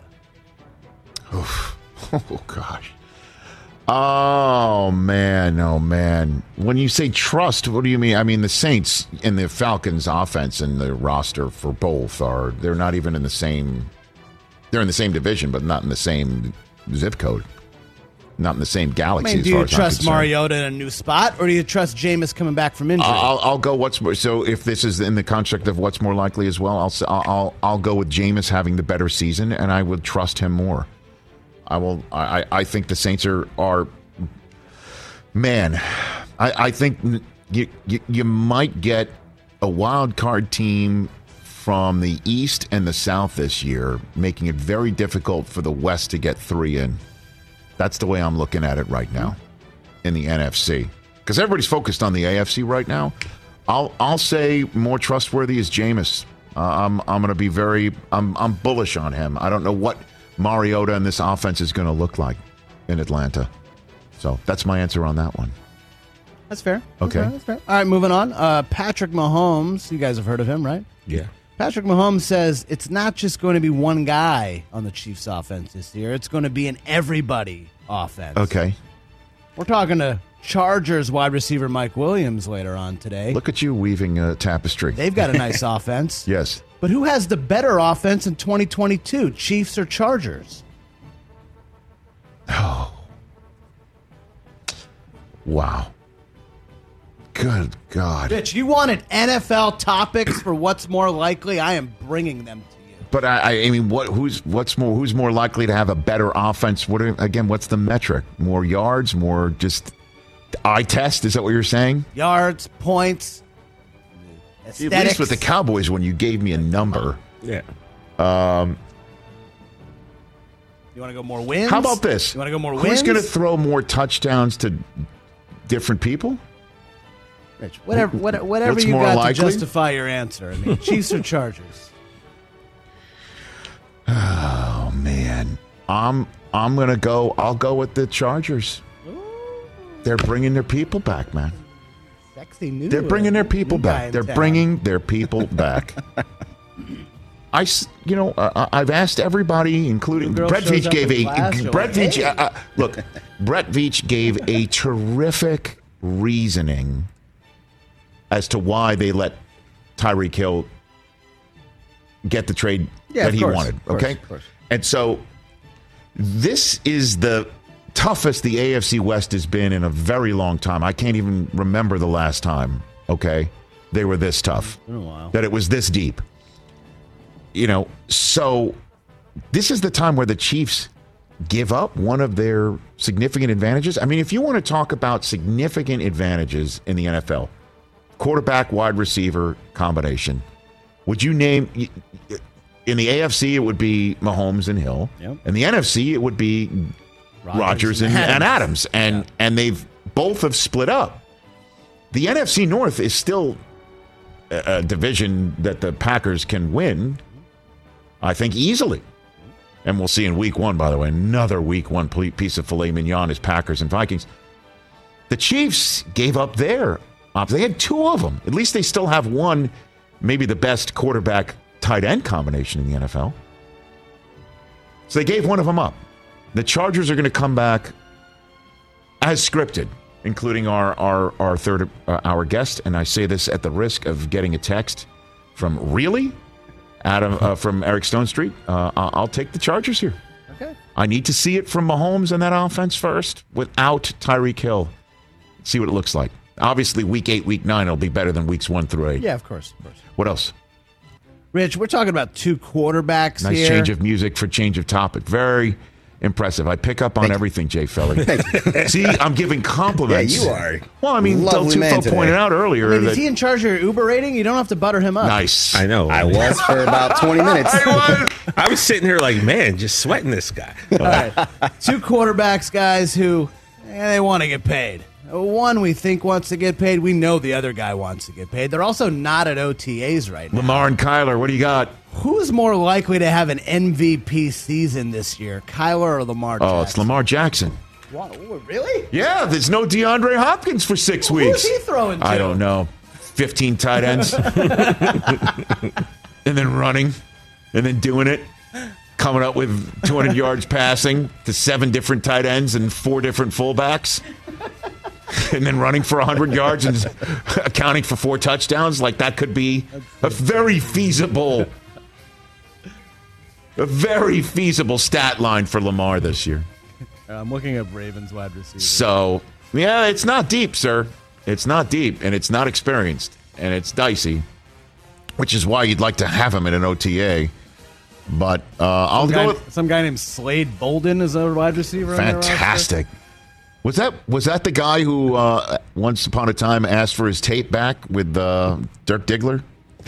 Oof. Oh, gosh. Oh, man. Oh, man. When you say trust, what do you mean? I mean, the Saints and the Falcons offense and the roster for both are, they're not even in the same, they're in the same division, but not in the same zip code. Not in the same I galaxy. mean, as do far you as I'm trust concerned. Mariota in a new spot, or do you trust Jameis coming back from injury? I'll, I'll go. What's more, so if this is in the construct of what's more likely as well, I'll s- I'll I'll, I'll go with Jameis having the better season, and I would trust him more. I will. I, I think the Saints are are. Man, I, I think you, you you might get a wild card team from the East and the South this year, making it very difficult for the West to get three in. That's the way I'm looking at it right now in the N F C. Because everybody's focused on the A F C right now. I'll I'll say more trustworthy is Jameis. Uh, I'm I'm going to be very I'm I'm bullish on him. I don't know what Mariota and this offense is going to look like in Atlanta. So that's my answer on that one. That's fair. That's Okay. fair, that's fair. All right, moving on. Uh, Patrick Mahomes. You guys have heard of him, right? Yeah. Patrick Mahomes says it's not just going to be one guy on the Chiefs offense this year. It's going to be an everybody offense. Okay. We're talking to Chargers wide receiver Mike Williams later on today. Look at you weaving a tapestry. They've got a nice offense. Yes. But who has the better offense in twenty twenty-two, Chiefs or Chargers? Oh. Wow. Good God. Bitch, you wanted N F L topics for what's more likely? I am bringing them to you. But I, I mean, what? Who's what's more? Who's more likely to have a better offense? What are, again? What's the metric? More yards? More just eye test? Is that what you're saying? Yards, points, See, at least with the Cowboys, when you gave me a number. Yeah. Um, You want to go more wins? how about this? You want to go more wins? Who's going to throw more touchdowns to different people? Rich, whatever, what- whatever What's you more got likely? to justify your answer. I mean, Chiefs or Chargers? Oh man, I'm I'm gonna go. I'll go with the Chargers. They're bringing their people back, man. Sexy new. They're bringing their people new guy back. in They're town. bringing their people back. I, s- you know, uh, I've asked everybody, including Girl Brett shows Veach, up gave in a class, you're Brett like, Veach. hey. Uh, uh, look, Brett Veach gave a terrific reasoning as to why they let Tyreek Hill get the trade Yeah, that of he course, wanted. of course, Okay, of course. and so this is the toughest the A F C West has been in a very long time. I can't even remember the last time. Okay, they were this tough. Been a while. That it was this deep. You know, so this is the time where the Chiefs give up one of their significant advantages. I mean, if you want to talk about significant advantages in the N F L, quarterback, wide receiver combination, would you name, in the A F C, it would be Mahomes and Hill. Yep. In the N F C, it would be Rodgers Rodgers and, and Adams. And, and they've both have split up. The N F C North is still a, a division that the Packers can win, I think, easily. And we'll see in week one, by the way, another week one piece of filet mignon is Packers and Vikings. The Chiefs gave up their options. They had two of them. At least they still have one, maybe the best quarterback tight end combination in the N F L. So they gave one of them up. The Chargers are going to come back as scripted, including our our, our third uh, hour guest. And I say this at the risk of getting a text from really? Adam uh, from Eric Stone Street. Uh, I'll take the Chargers here. Okay. I need to see it from Mahomes and that offense first without Tyreek Hill. See what it looks like. Obviously, week eight, week nine will be better than weeks one through eight. Yeah, of course, of course. What else? Rich, we're talking about two quarterbacks Nice here. change of music for change of topic. Very impressive. I pick up on Thank everything, Jay Felly. See, I'm giving compliments. Yeah, you are. Well, I mean, Del Lovely man Tufo pointed today. out earlier I mean, that is he in charge of your Uber rating? You don't have to butter him up. nice. I know. I was for about twenty minutes. I was sitting here like, man, just sweating this guy. All right. Two quarterbacks, guys, who eh, they want to get paid. One we think wants to get paid. We know the other guy wants to get paid. They're also not at O T As right now. Lamar and Kyler, what do you got? Who's more likely to have an M V P season this year, Kyler or Lamar Jackson? Oh, it's Lamar Jackson. What, really? Yeah, there's no DeAndre Hopkins for six Who's weeks. he throwing to? I don't know. fifteen tight ends. And then running. And then doing it. Coming up with two hundred yards passing to seven different tight ends and four different fullbacks. And then running for one hundred yards and accounting for four touchdowns. Like, that could be a very feasible, a very feasible stat line for Lamar this year. I'm looking up Ravens wide receivers. So, yeah, it's not deep, sir. It's not deep, and it's not experienced, and it's dicey, which is why you'd like to have him in an O T A. But uh, I'll some go guy, with some guy named Slade Bolden is a wide receiver. on their roster. fantastic. Was that was that the guy who uh, once upon a time asked for his tape back with uh, Dirk Diggler?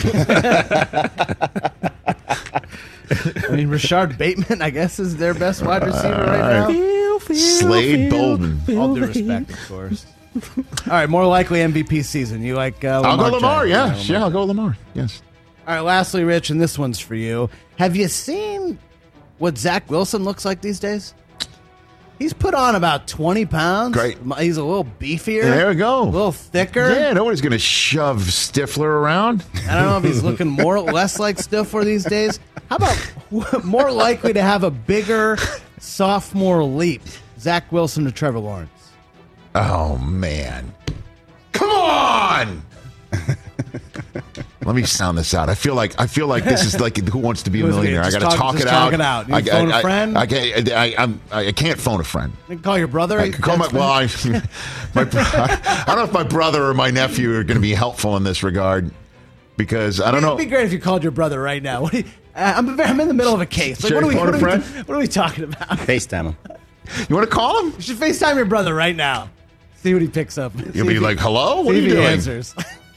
I mean, Rashard Bateman, I guess, is their best wide receiver right now. Slade Bolden. All due respect, of course. All right, more likely M V P season. You like uh, Lamar I'll go Lamar. Jackson? Yeah, Lamar. yeah, I'll go Lamar. Yes. All right, lastly, Rich, and this one's for you. Have you seen what Zach Wilson looks like these days? He's put on about twenty pounds. Great. He's a little beefier. There we go. A little thicker. Yeah, nobody's going to shove Stifler around. I don't know if he's looking more or less like Stifler these days. How about more likely to have a bigger sophomore leap? Zach Wilson to Trevor Lawrence. Oh, man. Come on! Let me sound this out. I feel like I feel like this is like Who Wants to Be a Who's it Millionaire. I gonna- got just to talk, talk- it just out. talk it out. You I, phone a I- friend? I, can't. I, I'm, I can't phone a friend. You can call your brother. I can call my, well, I, my, bro- I don't know if my brother or my nephew are going to be helpful in this regard because I don't know. It'd be great if you called your brother right now. What do you, uh, I'm, I'm in the middle of a case. Like, Should what, I are we, phone what, a are we, friend? what are we talking about? FaceTime him. You want to call him? You should FaceTime your brother right now. See what he picks up. You'll be like, hello? What are See you if he doing? answers.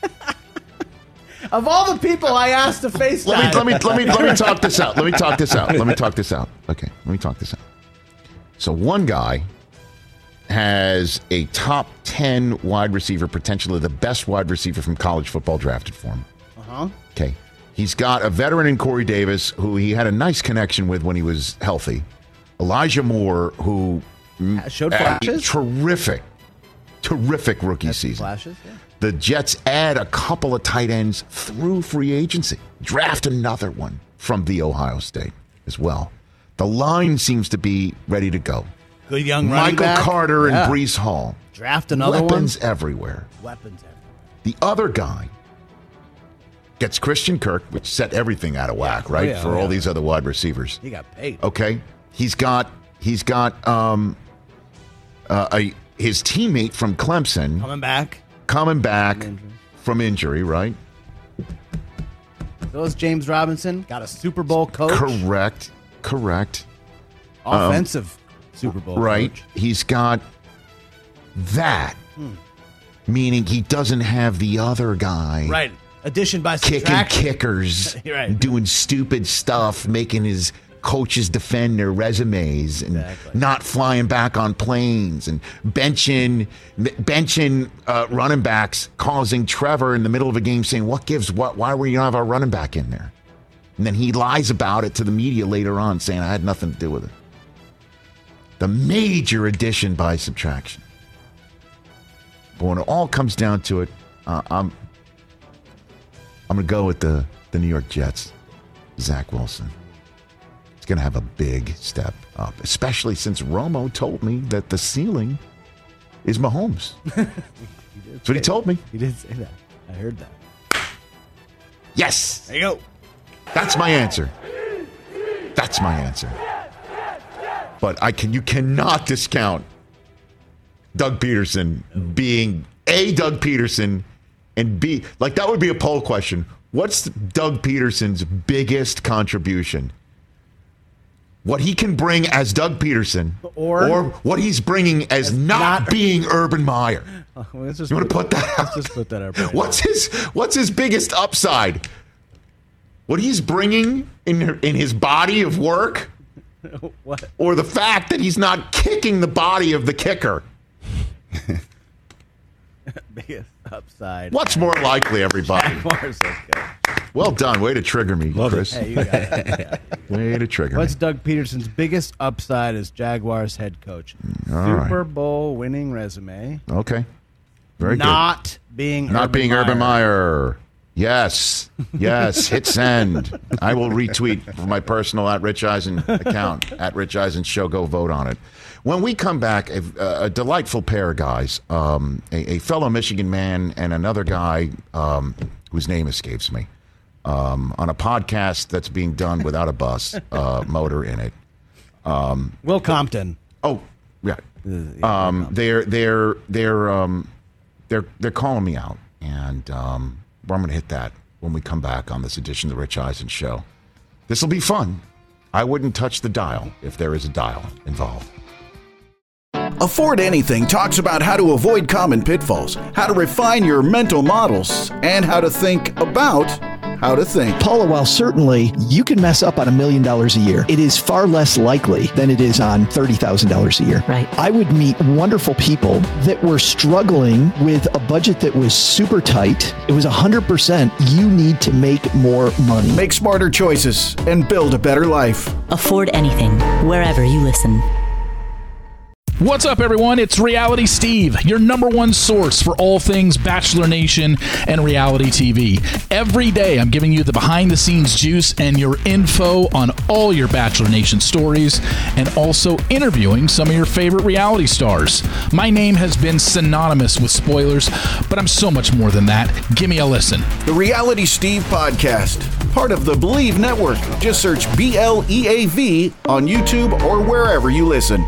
Of all the people I asked to FaceTime. Let me, let me let me let me talk this out. Let me talk this out. Let me talk this out. Okay, let me talk this out. So one guy has a top ten wide receiver, potentially the best wide receiver from college football drafted for him. Uh-huh. Okay. He's got a veteran in Corey Davis, who he had a nice connection with when he was healthy. Elijah Moore, who Showed uh, flashes? terrific, terrific rookie season. Flashes, yeah. The Jets add a couple of tight ends through free agency. Draft another one from the Ohio State as well. The line seems to be ready to go. Good young running Michael back. Carter Yeah. and Brees Hall. Draft another Weapons one. everywhere. Weapons everywhere. The other guy gets Christian Kirk, which set everything out of whack, right? Oh, yeah, for oh, all yeah. these other wide receivers. He got paid. Okay. He's got he's got um uh, a his teammate from Clemson Coming back. coming back From injury. from injury, right? So is James Robinson. Got a Super Bowl coach. Correct. Correct. Offensive Super Bowl Right. coach. He's got that. Meaning he doesn't have the other guy Right. Addition by kicking subtraction. kickers, You're right. doing stupid stuff, making his coaches defend their resumes, and Exactly. not flying back on planes, and benching benching uh, running backs, causing Trevor in the middle of a game saying, "What gives? What? Why were you not have our running back in there?" And then he lies about it to the media later on, saying, "I had nothing to do with it." The major addition by subtraction. But when it all comes down to it, uh, I'm I'm going to go with the, the New York Jets. Zach Wilson. He's going to have a big step up, especially since Romo told me that the ceiling is Mahomes. That's what he told me. He did say that. I heard that. Yes. There you go. That's my answer. That's my answer. But I can. You cannot discount Doug Peterson being A, Doug Peterson, and B, like that would be a poll question. What's Doug Peterson's biggest contribution? What he can bring as Doug Peterson, or, or what he's bringing as, as not, not being Urban Meyer. Uh, well, let's just you want to put that out? Let's just put that out. What's his What's his biggest upside? What he's bringing in in his body of work, what? Or the fact that he's not kicking the body of the kicker? Biggest upside. What's more likely, everybody? Jaguars, okay. Well done. Way to trigger me, Love Chris. Hey, you got it. You got it. Way to trigger What's me. Doug Peterson's biggest upside as Jaguars head coach? All Super right. Bowl winning resume. Okay. Very Not good. being Not Urban being Meyer. Urban Meyer. Yes. Yes. Hit send. I will retweet for my personal at Rich Eisen account. At Rich Eisen Show. Go vote on it. When we come back, a, a delightful pair of guys, um, a, a fellow Michigan man and another guy um, whose name escapes me, um, on a podcast that's being done without a bus uh, motor in it. Um, Will Compton. Oh, yeah. Um, they're they're they're um, they're they're calling me out, and um, I'm going to hit that when we come back on this edition of the Rich Eisen Show. This will be fun. I wouldn't touch the dial if there is a dial involved. Afford Anything talks about how to avoid common pitfalls, how to refine your mental models, and how to think about how to think. Paula, while certainly you can mess up on a million dollars a year, it is far less likely than it is on thirty thousand dollars a year. Right. I would meet wonderful people that were struggling with a budget that was super tight. It was one hundred percent you need to make more money. Make smarter choices and build a better life. Afford Anything, wherever you listen. What's up, everyone? It's Reality Steve, your number one source for all things Bachelor Nation and reality T V. Every day, I'm giving you the behind-the-scenes juice and your info on all your Bachelor Nation stories, and also interviewing some of your favorite reality stars. My name has been synonymous with spoilers, but I'm so much more than that. Give me a listen. The Reality Steve Podcast, part of the Believe Network. Just search B L E A V on YouTube or wherever you listen.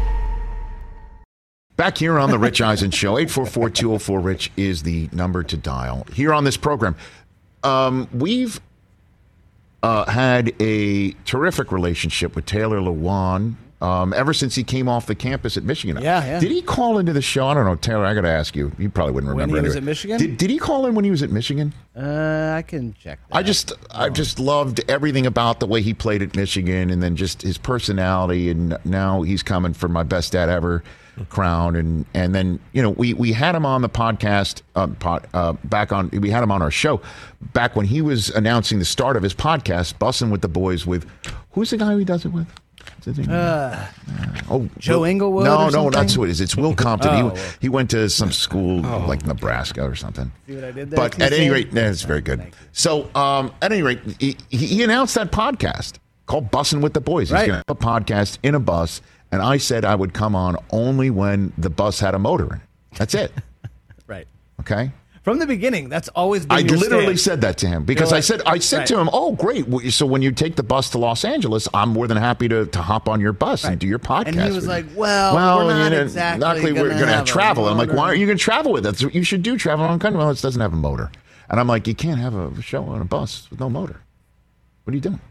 Back here on the Rich Eisen Show, eight four four, two oh four, RICH is the number to dial. Here on this program, um, we've uh, had a terrific relationship with Taylor Lewan um, ever since he came off the campus at Michigan. Yeah, yeah. Did he call into the show? I don't know, Taylor, I got to ask you. You probably wouldn't remember. When he was anyway. at Michigan? Did, did he call in when he was at Michigan? Uh, I can check that. I just, I just loved everything about the way he played at Michigan, and then just his personality, and now he's coming for my best dad ever crown, and and then you know we we had him on the podcast uh, pod, uh, back on we had him on our show back when he was announcing the start of his podcast, Bussin' with the Boys, with who's the guy who does it with? What's his name? Uh, uh, oh, Joe Will, Inglewood. No, or no, something? that's who it is. It's Will Compton. oh, he well. he went to some school oh. like Nebraska or something. See what I did there? But at any rate, that's very good. So um, at any rate, he, he announced that podcast called Bussin' with the Boys. He's Right. going to have a podcast in a bus. And I said I would come on only when the bus had a motor in it. That's it. Right. Okay? From the beginning, that's always been I your literally stance. said that to him because like, I said I said right. to him, "Oh, great! So when you take the bus to Los Angeles, I'm more than happy to, to hop on your bus Right. and do your podcast." And he was with like, you." well, well, we're not you know, exactly luckily we're gonna going to have a travel. I'm like, motor. "Why aren't you going to travel with us? You should do travel on country." Well, it doesn't have a motor, and I'm like, "You can't have a show on a bus with no motor. What are you doing?"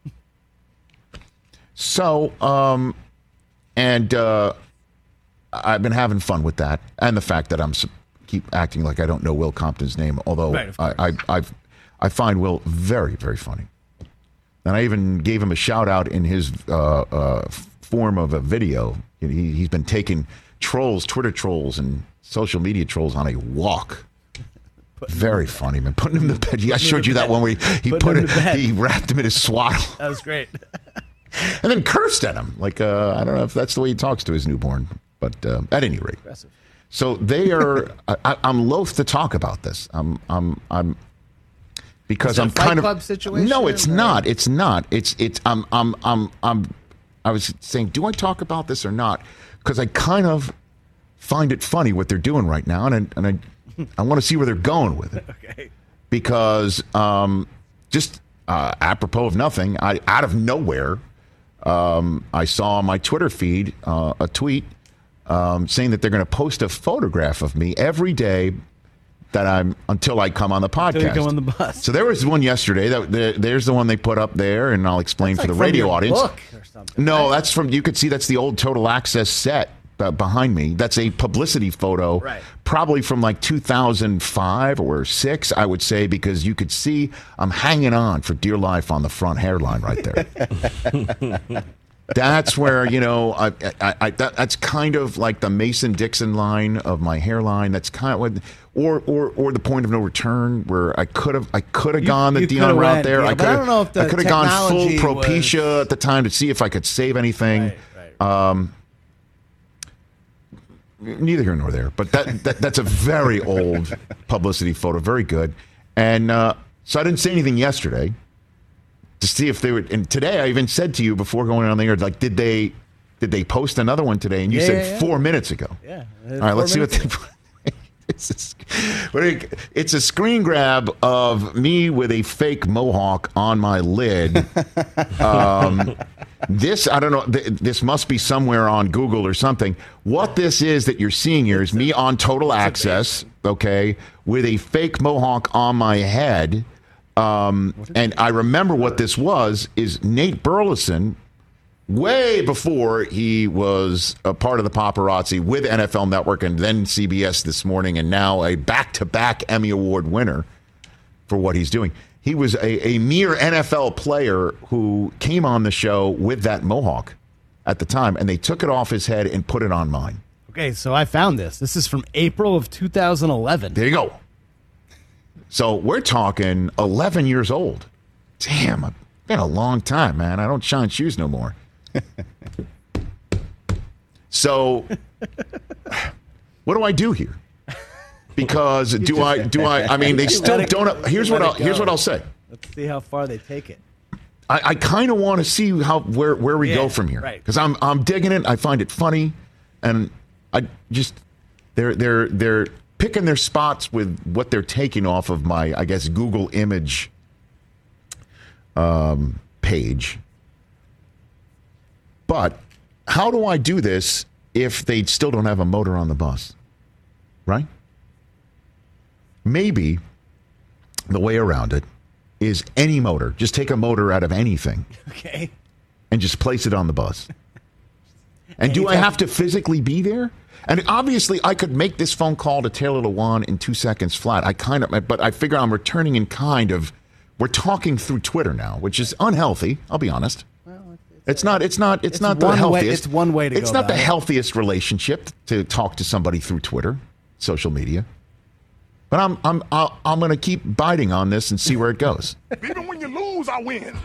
So, um, and uh, I've been having fun with that, and the fact that I'm keep acting like I don't know Will Compton's name, although Right, of I, I I've, I find Will very, very funny, and I even gave him a shout out in his uh, uh, form of a video. He, he's been taking trolls, Twitter trolls, and social media trolls on a walk. Very funny, man. Putting him in the bed. I showed you that one where he, he Putting put him it, to bed. he wrapped him in his swaddle. That was great. And then cursed at him. Like, uh, I don't know if that's the way he talks to his newborn, but uh, at any rate. Impressive. So they are, I, I'm loath to talk about this. I'm, I'm, I'm, because Is it a I'm Fight kind Club of, situation, no, it's or- not. It's not. It's, it's, I'm, I'm, I'm, I'm, I was saying, do I talk about this or not? Because I kind of find it funny what they're doing right now. And I, and I, I want to see where they're going with it. Okay. Because um, just uh, apropos of nothing, I out of nowhere, um, I saw on my Twitter feed uh, a tweet um, saying that they're going to post a photograph of me every day that I'm until I come on the podcast. Until you go on the bus. So there was one yesterday. That there, there's the one they put up there, and I'll explain That's for like the radio from your audience. book or something, no, right? that's from. You could see that's the old Total Access set uh, behind me. That's a publicity photo, Right. probably from like two thousand five or six, I would say, because you could see I'm hanging on for dear life on the front hairline right there. That's where, you know, I, I, I that, that's kind of like the Mason-Dixon line of my hairline. That's kind of what, or or or the point of no return, where I could have I could have You- gone the you Dion coulda route went, there. yeah, I but could I have don't know if the I could have gone full technology Propecia at the time to see if I could save anything. Um, neither here nor there, but that, that that's a very old publicity photo, very good. And uh, so I didn't say anything yesterday to see if they would. And today I even said to you before going on the air, like, did they did they post another one today? And you Yeah, said yeah, yeah. four minutes ago. Yeah. All right, let's see what they. It's a, it's a screen grab of me with a fake mohawk on my lid. Um, this, I don't know, th- this must be somewhere on Google or something. What this is that you're seeing here is me on Total Access, okay, with a fake mohawk on my head. Um, and I remember what this was, is Nate Burleson, way before he was a part of the paparazzi with N F L Network and then C B S This Morning, and now a back-to-back Emmy Award winner for what he's doing. He was a, a mere N F L player who came on the show with that mohawk at the time, and they took it off his head and put it on mine. Okay, so I found this. This is from April of two thousand eleven. There you go. So we're talking eleven years old. Damn, it's been a long time, man. I don't shine shoes no more. So, what do I do here? Because do I do I? I mean, they still Let it- don't. Here's what let I'll it here's go. what I'll say. Let's see how far they take it. I, I kind of want to see how where where we Yeah, go from here, right. because I'm I'm digging it. I find it funny, and I just they're they're they're picking their spots with what they're taking off of my, I guess, Google image um, page. But how do I do this if they still don't have a motor on the bus? Right? Maybe the way around it is any motor. Just take a motor out of anything Okay. and just place it on the bus. And do I have to physically be there? And obviously, I could make this phone call to Taylor Lewan in two seconds flat. I kind of, but I figure I'm returning in kind of. We're talking through Twitter now, which is unhealthy. I'll be honest. It's not. It's not. It's, It's not the one way- healthiest. it's one way to It's go not the about it. healthiest relationship to talk to somebody through Twitter, social media. But I'm. I'm. I'll, I'm going to keep biting on this and see where it goes. Even when you lose, I win.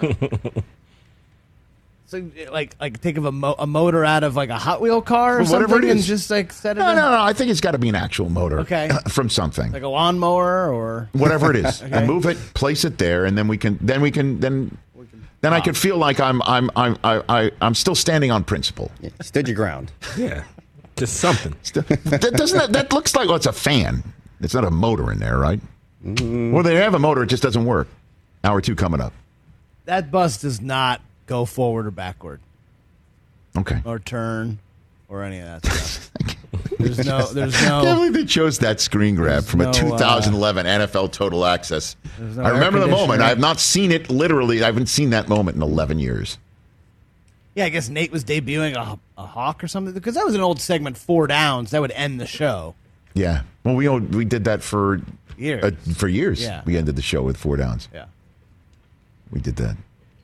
So, like, like think of a, mo- a motor out of like a Hot Wheel car or Well, whatever something, it and is. just like set it No, in, no, no. I think it's got to be an actual motor. Okay. From something. like a lawnmower or Whatever it is, Okay. and move it, place it there, and then we can. Then we can. Then. Then I could feel like I'm. I'm. I'm. I, I, I'm still standing on principle. Yeah, stood your ground. Yeah, just something. that doesn't. That, that looks like. Well, it's a fan. It's not a motor in there, right? Mm. Well, they have a motor. It just doesn't work. Hour two coming up. that bus does not go forward or backward Okay. or turn or any of that stuff. There's no. There's I can't no. believe they chose that screen grab from no, a two thousand eleven N F L Total Access. There's no I remember air the moment. conditioning. I have not seen it literally. I haven't seen that moment in eleven years. Yeah, I guess Nate was debuting a, a hawk or something because that was an old segment. Four downs that would end the show. Yeah. Well, we we did that for Years. Uh, for years. Yeah. We ended the show with four downs. Yeah. We did that.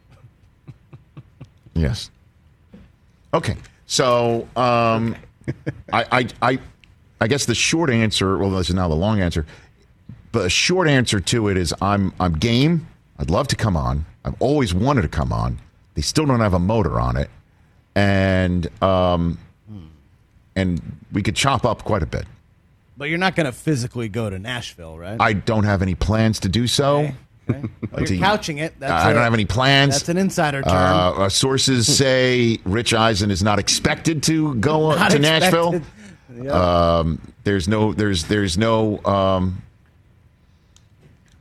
Yes. Okay. So, um, I, I, I, I guess the short answer. Well, this is now the long answer. But the short answer to it is, I'm, I'm game. I'd love to come on. I've always wanted to come on. They still don't have a motor on it, and um, and we could chop up quite a bit. But you're not going to physically go to Nashville, right? I don't have any plans to do so. Okay. Okay. Well, To- you're couching it. That's I a- don't have any plans. That's an insider term. Uh, uh, sources say Rich Eisen is not expected to go Not to expected. Nashville. Yep. Um, there's no, there's, there's no. Um,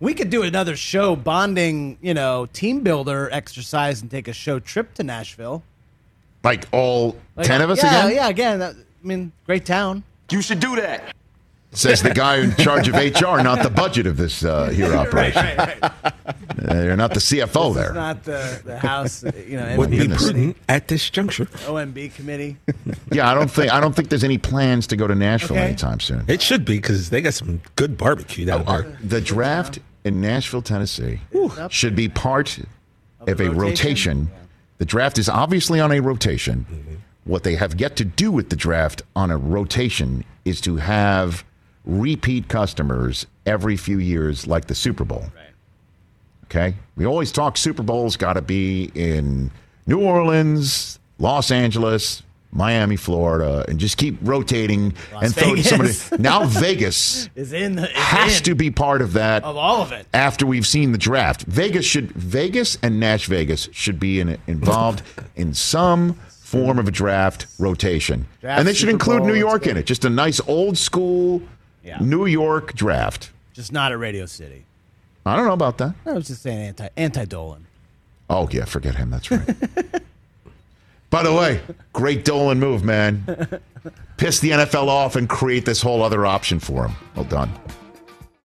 We could do another show bonding, you know, team builder exercise and take a show trip to Nashville. Like all Like, ten of us yeah, again? Yeah, again. That, I mean, great town. You should do that. Says the guy in charge of H R, not the budget of this uh, here operation. Right, right, right. Uh, you're not the C F O This there. is not the, the House, you know, Wouldn't be M B prudent at this juncture. O M B committee. Yeah, I don't think I don't think there's any plans to go to Nashville Okay. anytime soon. It should be because they got some good barbecue down there. The draft in Nashville, Tennessee, should be part of, Of a the rotation. rotation? The draft is obviously on a rotation. What they have yet to do with the draft on a rotation is to have repeat customers every few years, like the Super Bowl. Right. Okay? We always talk Super Bowl's got to be in New Orleans, Los Angeles, Miami, Florida, and just keep rotating Las and throwing Vegas. somebody. Now Vegas Is in the is has in to be part of that of all of it. after we've seen the draft. Vegas should Vegas and Nash Vegas should be in, involved in some form of a draft rotation, Draft, and they should Super include Bowl, New let's York go. in it. Just a nice old school Yeah. New York draft. Just not at Radio City. I don't know about that. I was just saying anti anti Dolan. Oh yeah, forget him. That's right. By the way, great Dolan move, man. Piss the N F L off and create this whole other option for him. Well done.